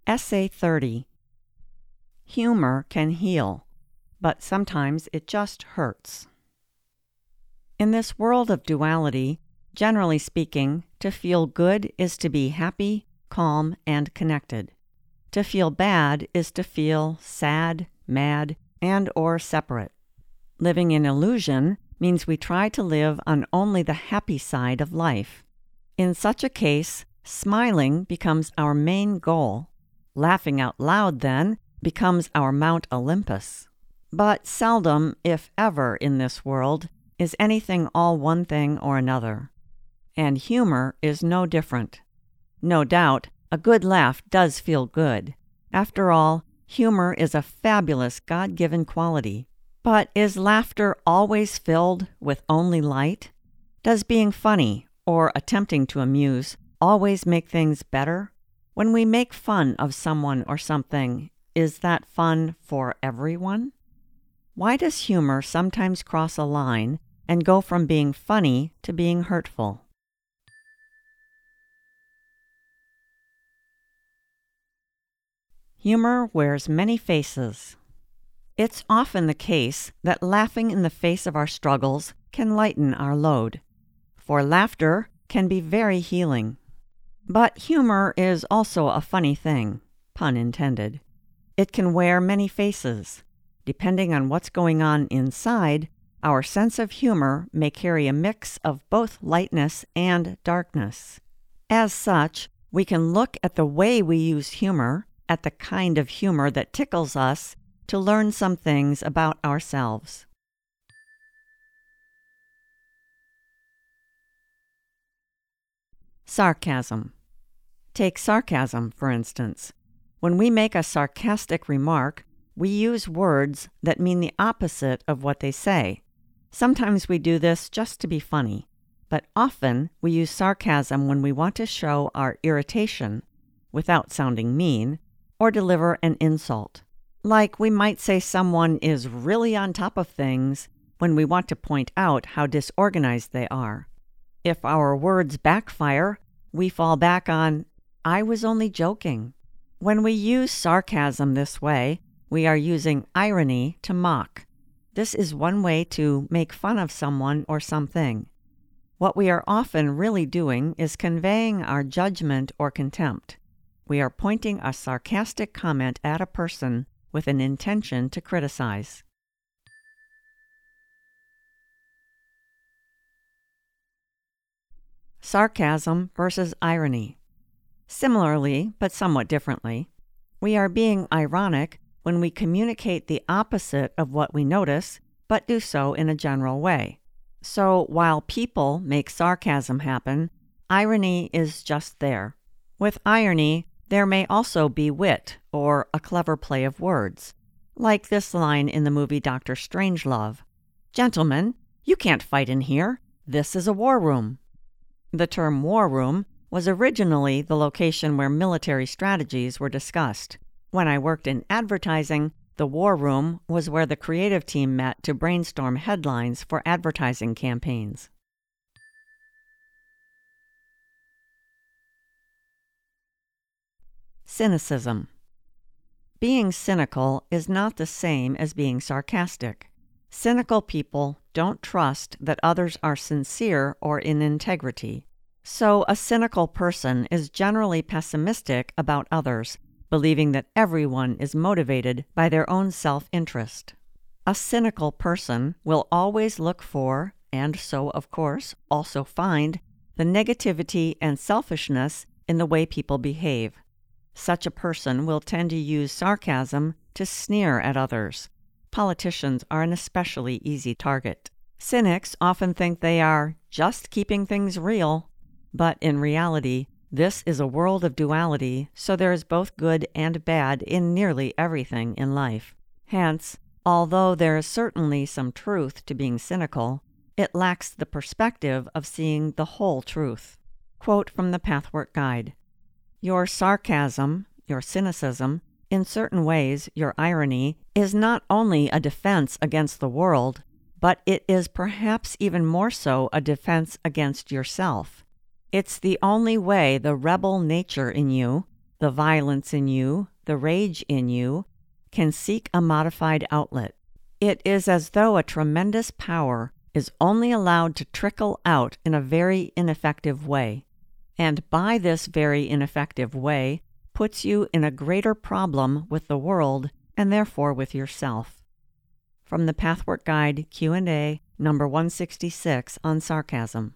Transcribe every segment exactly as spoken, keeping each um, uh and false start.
Essay thirty. Humor can heal, but sometimes it just hurts. In this world of duality, generally speaking, to feel good is to be happy, calm, and connected. To feel bad is to feel sad, mad, and or separate. Living in illusion means we try to live on only the happy side of life. In such a case, smiling becomes our main goal. Laughing out loud, then, becomes our Mount Olympus. But seldom, if ever, in this world, is anything all one thing or another. And humor is no different. No doubt, a good laugh does feel good. After all, humor is a fabulous God-given quality. But is laughter always filled with only light? Does being funny, or attempting to amuse, always make things better? When we make fun of someone or something, is that fun for everyone? Why does humor sometimes cross a line and go from being funny to being hurtful? Humor wears many faces. It's often the case that laughing in the face of our struggles can lighten our load, for laughter can be very healing. But humor is also a funny thing, pun intended. It can wear many faces. Depending on what's going on inside, our sense of humor may carry a mix of both lightness and darkness. As such, we can look at the way we use humor, at the kind of humor that tickles us, to learn some things about ourselves. Sarcasm. Take sarcasm, for instance. When we make a sarcastic remark, we use words that mean the opposite of what they say. Sometimes we do this just to be funny, but often we use sarcasm when we want to show our irritation, without sounding mean, or deliver an insult. Like we might say someone is really on top of things when we want to point out how disorganized they are. If our words backfire, we fall back on, "I was only joking." When we use sarcasm this way, we are using irony to mock. This is one way to make fun of someone or something. What we are often really doing is conveying our judgment or contempt. We are pointing a sarcastic comment at a person with an intention to criticize. Sarcasm versus irony. Similarly, but somewhat differently, we are being ironic when we communicate the opposite of what we notice, but do so in a general way. So while people make sarcasm happen, irony is just there. With irony, there may also be wit or a clever play of words, like this line in the movie Doctor Strangelove. "Gentlemen, you can't fight in here. This is a war room." The term war room was originally the location where military strategies were discussed. When I worked in advertising, the war room was where the creative team met to brainstorm headlines for advertising campaigns. Cynicism. Being cynical is not the same as being sarcastic. Cynical people don't trust that others are sincere or in integrity. So a cynical person is generally pessimistic about others, believing that everyone is motivated by their own self-interest. A cynical person will always look for, and so, of course, also find, the negativity and selfishness in the way people behave. Such a person will tend to use sarcasm to sneer at others. Politicians are an especially easy target. Cynics often think they are just keeping things real, but in reality, this is a world of duality, so there is both good and bad in nearly everything in life. Hence, although there is certainly some truth to being cynical, it lacks the perspective of seeing the whole truth. Quote from the Pathwork Guide. Your sarcasm, your cynicism, in certain ways your irony, is not only a defense against the world, but it is perhaps even more so a defense against yourself. It's the only way the rebel nature in you, the violence in you, the rage in you, can seek a modified outlet. It is as though a tremendous power is only allowed to trickle out in a very ineffective way, and by this very ineffective way puts you in a greater problem with the world and therefore with yourself. From the Pathwork Guide Q and A, number one sixty-six on sarcasm.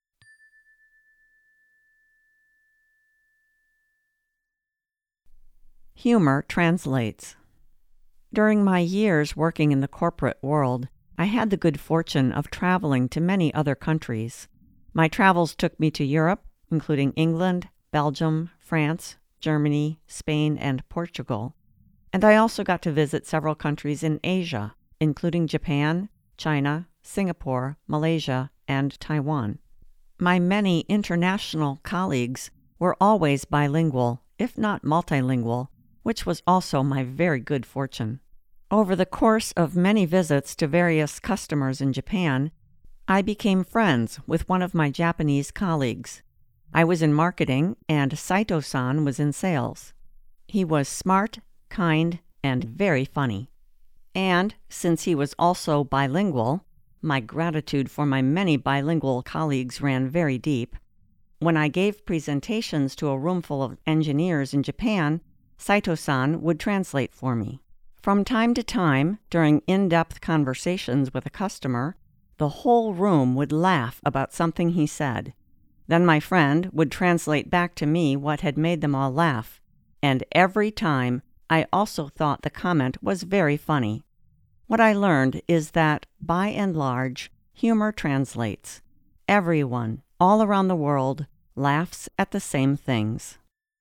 Humor translates. During my years working in the corporate world, I had the good fortune of traveling to many other countries. My travels took me to Europe, including England, Belgium, France, Germany, Spain, and Portugal. And I also got to visit several countries in Asia, including Japan, China, Singapore, Malaysia, and Taiwan. My many international colleagues were always bilingual, if not multilingual, which was also my very good fortune. Over the course of many visits to various customers in Japan, I became friends with one of my Japanese colleagues. I was in marketing, and Saito-san was in sales. He was smart, kind, and very funny. And since he was also bilingual, my gratitude for my many bilingual colleagues ran very deep. When I gave presentations to a roomful of engineers in Japan, Saito-san would translate for me. From time to time, during in-depth conversations with a customer, the whole room would laugh about something he said. Then my friend would translate back to me what had made them all laugh, and every time I also thought the comment was very funny. What I learned is that, by and large, humor translates. Everyone, all around the world, laughs at the same things.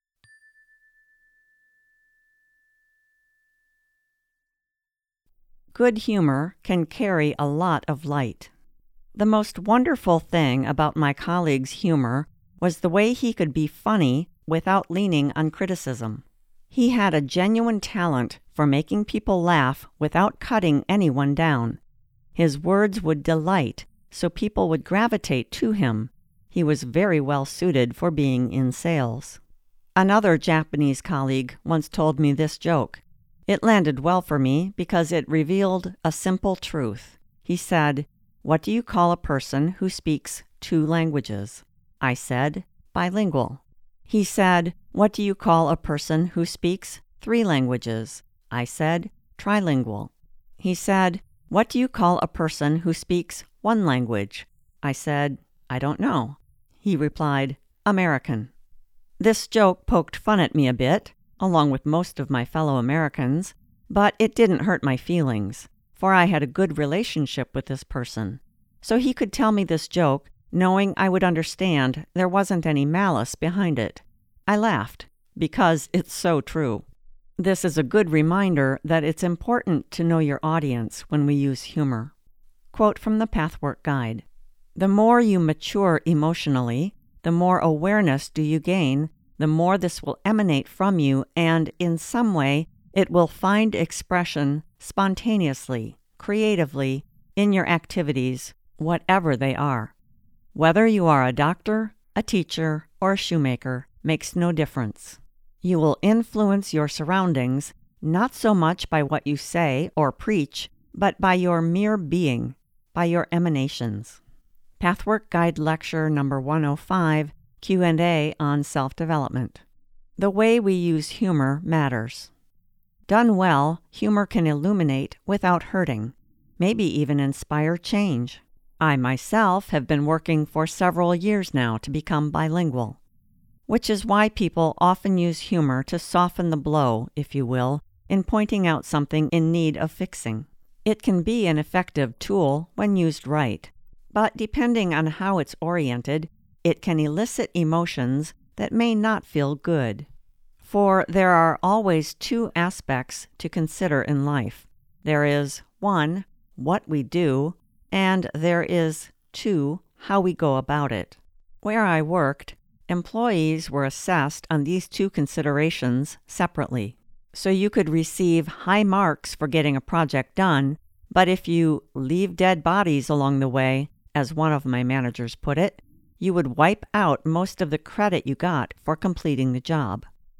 Good humor can carry a lot of light. The most wonderful thing about my colleague's humor was the way he could be funny without leaning on criticism. He had a genuine talent for making people laugh without cutting anyone down. His words would delight, so people would gravitate to him. He was very well suited for being in sales. Another Japanese colleague once told me this joke. It landed well for me because it revealed a simple truth. He said, "What do you call a person who speaks two languages?" I said, "Bilingual." He said, "What do you call a person who speaks three languages?" I said, "Trilingual." He said, "What do you call a person who speaks one language?" I said, "I don't know." He replied, "American." This joke poked fun at me a bit, along with most of my fellow Americans, but it didn't hurt my feelings, for I had a good relationship with this person. So he could tell me this joke, knowing I would understand there wasn't any malice behind it. I laughed, because it's so true. This is a good reminder that it's important to know your audience when we use humor. Quote from the Pathwork Guide. "The more you mature emotionally, the more awareness do you gain, the more this will emanate from you, and in some way it will find expression spontaneously, creatively, in your activities, whatever they are. Whether you are a doctor, a teacher, or a shoemaker makes no difference. You will influence your surroundings not so much by what you say or preach, but by your mere being, by your emanations." Pathwork Guide Lecture number one oh five, Q and A on Self-Development. The way we use humor matters. Done well, humor can illuminate without hurting, maybe even inspire change. I myself have been working for several years now to become bilingual, which is why people often use humor to soften the blow, if you will, in pointing out something in need of fixing. It can be an effective tool when used right, but depending on how it's oriented, it can elicit emotions that may not feel good. For there are always two aspects to consider in life. There is, one, what we do, and there is, two, how we go about it. Where I worked, employees were assessed on these two considerations separately. So you could receive high marks for getting a project done, but if you leave dead bodies along the way, as one of my managers put it, you would wipe out most of the credit you got for completing the job.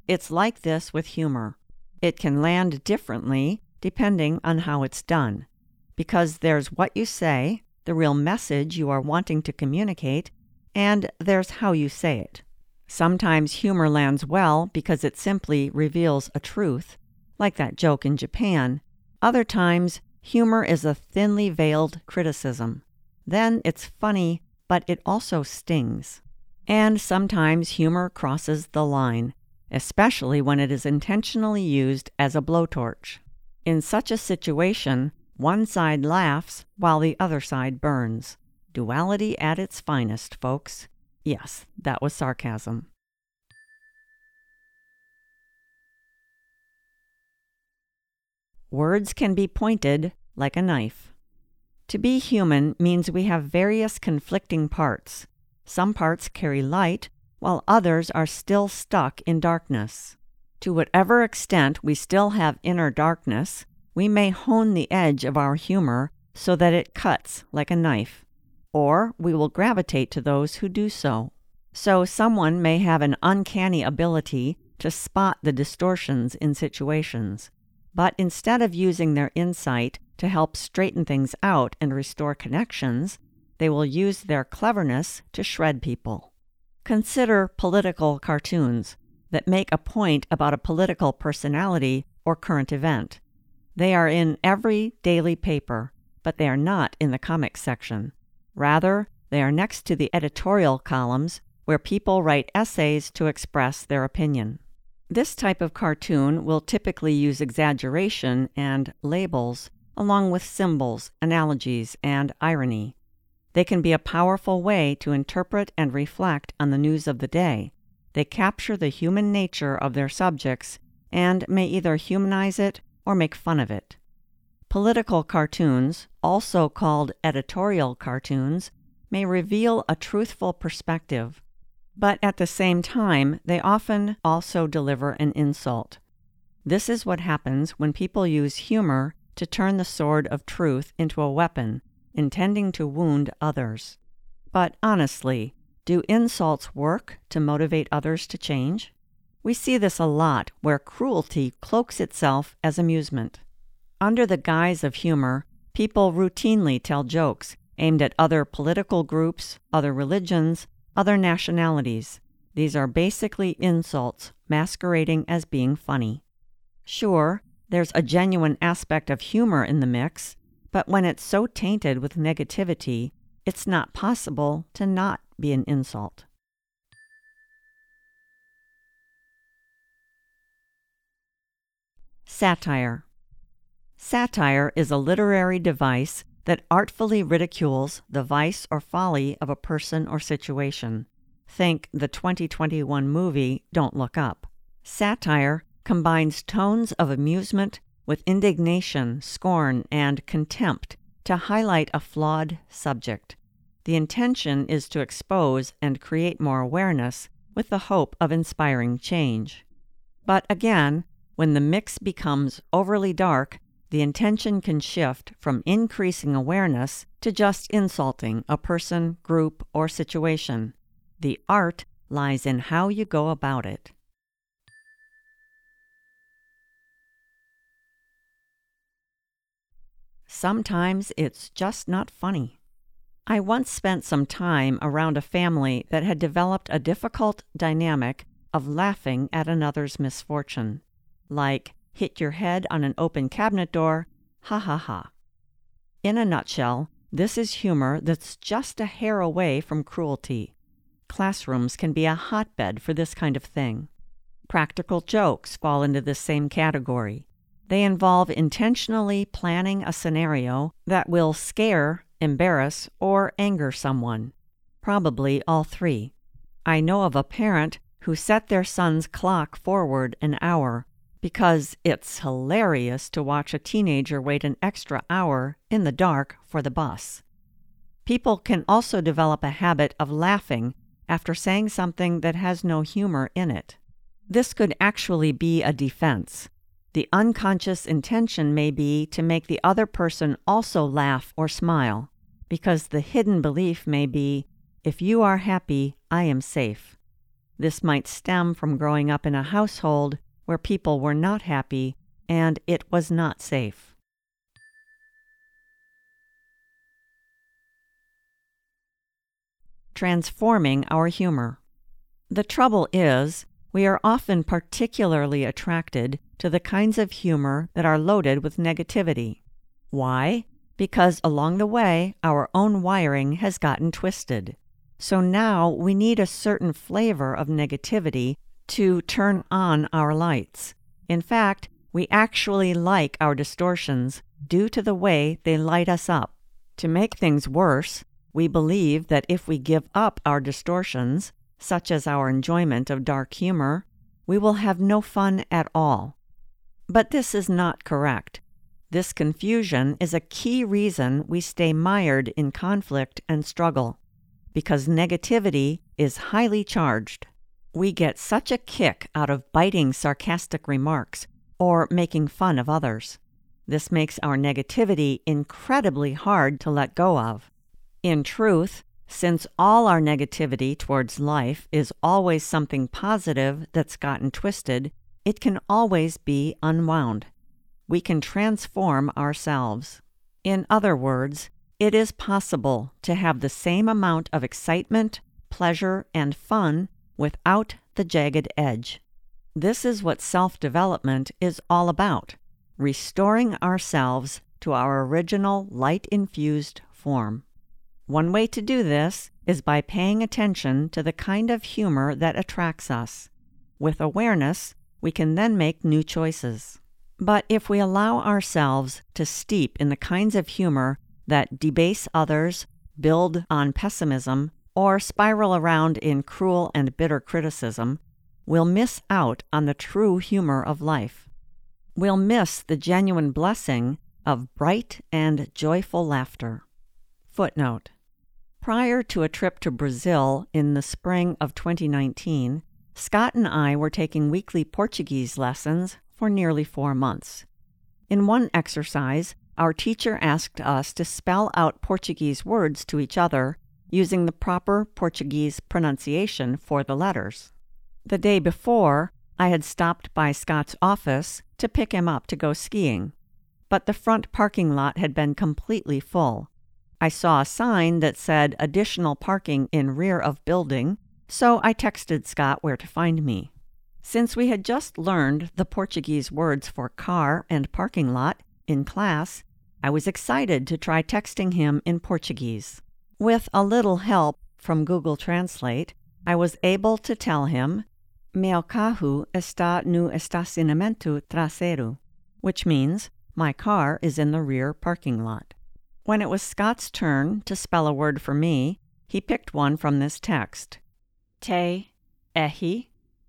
It's like this with humor. It can land differently depending on how it's done, because there's what you say, the real message you are wanting to communicate, and there's how you say it. Sometimes humor lands well because it simply reveals a truth, like that joke in Japan. Other times, humor is a thinly veiled criticism. Then it's funny, but it also stings. And sometimes humor crosses the line, especially when it is intentionally used as a blowtorch. In such a situation, one side laughs while the other side burns. Duality at its finest, folks. Yes, that was sarcasm. Words can be pointed like a knife. To be human means we have various conflicting parts. Some parts carry light, while others are still stuck in darkness. To whatever extent we still have inner darkness, we may hone the edge of our humor so that it cuts like a knife, or we will gravitate to those who do so. So someone may have an uncanny ability to spot the distortions in situations, but instead of using their insight to help straighten things out and restore connections, they will use their cleverness to shred people. Consider political cartoons that make a point about a political personality or current event. They are in every daily paper, but they are not in the comics section. Rather, they are next to the editorial columns where people write essays to express their opinion. This type of cartoon will typically use exaggeration and labels, along with symbols, analogies, and irony. They can be a powerful way to interpret and reflect on the news of the day. They capture the human nature of their subjects and may either humanize it or make fun of it. Political cartoons, also called editorial cartoons, may reveal a truthful perspective, but at the same time, they often also deliver an insult. This is what happens when people use humor to turn the sword of truth into a weapon, intending to wound others. But honestly, do insults work to motivate others to change? We see this a lot where cruelty cloaks itself as amusement. Under the guise of humor, people routinely tell jokes aimed at other political groups, other religions, other nationalities. These are basically insults masquerading as being funny. Sure, there's a genuine aspect of humor in the mix, but when it's so tainted with negativity, it's not possible to not be an insult. Satire. Satire is a literary device that artfully ridicules the vice or folly of a person or situation. Think the twenty twenty-one movie Don't Look Up. Satire combines tones of amusement with indignation, scorn, and contempt to highlight a flawed subject. The intention is to expose and create more awareness with the hope of inspiring change. But again, when the mix becomes overly dark, the intention can shift from increasing awareness to just insulting a person, group, or situation. The art lies in how you go about it. Sometimes it's just not funny. I once spent some time around a family that had developed a difficult dynamic of laughing at another's misfortune, like hit your head on an open cabinet door, ha ha ha. In a nutshell, this is humor that's just a hair away from cruelty. Classrooms can be a hotbed for this kind of thing. Practical jokes fall into this same category. They involve intentionally planning a scenario that will scare, embarrass, or anger someone. Probably all three. I know of a parent who set their son's clock forward an hour because it's hilarious to watch a teenager wait an extra hour in the dark for the bus. People can also develop a habit of laughing after saying something that has no humor in it. This could actually be a defense. The unconscious intention may be to make the other person also laugh or smile, because the hidden belief may be, if you are happy, I am safe. This might stem from growing up in a household where people were not happy and it was not safe. Transforming our humor. The trouble is, we are often particularly attracted to the kinds of humor that are loaded with negativity. Why? Because along the way, our own wiring has gotten twisted. So now we need a certain flavor of negativity to turn on our lights. In fact, we actually like our distortions due to the way they light us up. To make things worse, we believe that if we give up our distortions, such as our enjoyment of dark humor, we will have no fun at all. But this is not correct. This confusion is a key reason we stay mired in conflict and struggle, because negativity is highly charged. We get such a kick out of biting sarcastic remarks or making fun of others. This makes our negativity incredibly hard to let go of. In truth, since all our negativity towards life is always something positive that's gotten twisted, it can always be unwound. We can transform ourselves. In other words, it is possible to have the same amount of excitement, pleasure, and fun without the jagged edge. This is what self-development is all about, restoring ourselves to our original light-infused form. One way to do this is by paying attention to the kind of humor that attracts us. With awareness, we can then make new choices. But if we allow ourselves to steep in the kinds of humor that debase others, build on pessimism, or spiral around in cruel and bitter criticism, we'll miss out on the true humor of life. We'll miss the genuine blessing of bright and joyful laughter. Footnote: prior to a trip to Brazil in the spring of twenty nineteen, Scott and I were taking weekly Portuguese lessons for nearly four months. In one exercise, our teacher asked us to spell out Portuguese words to each other using the proper Portuguese pronunciation for the letters. The day before, I had stopped by Scott's office to pick him up to go skiing, but the front parking lot had been completely full. I saw a sign that said additional parking in rear of building, so I texted Scott where to find me. Since we had just learned the Portuguese words for car and parking lot in class, I was excited to try texting him in Portuguese. With a little help from Google Translate, I was able to tell him, "Meu carro está no estacionamento traseiro," which means, "My car is in the rear parking lot." When it was Scott's turn to spell a word for me, he picked one from this text. Te, ehi,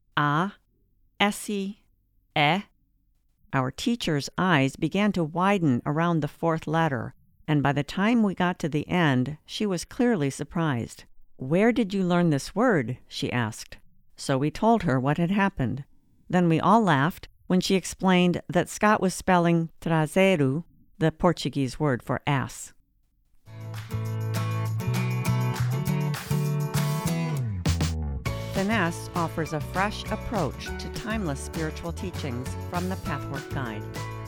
a, essi, e. Our teacher's eyes began to widen around the fourth letter, and by the time we got to the end, she was clearly surprised. "Where did you learn this word?" she asked. So we told her what had happened. Then we all laughed when she explained that Scott was spelling traseiro, the Portuguese word for ass. Finesse offers a fresh approach to timeless spiritual teachings from the Pathwork Guide.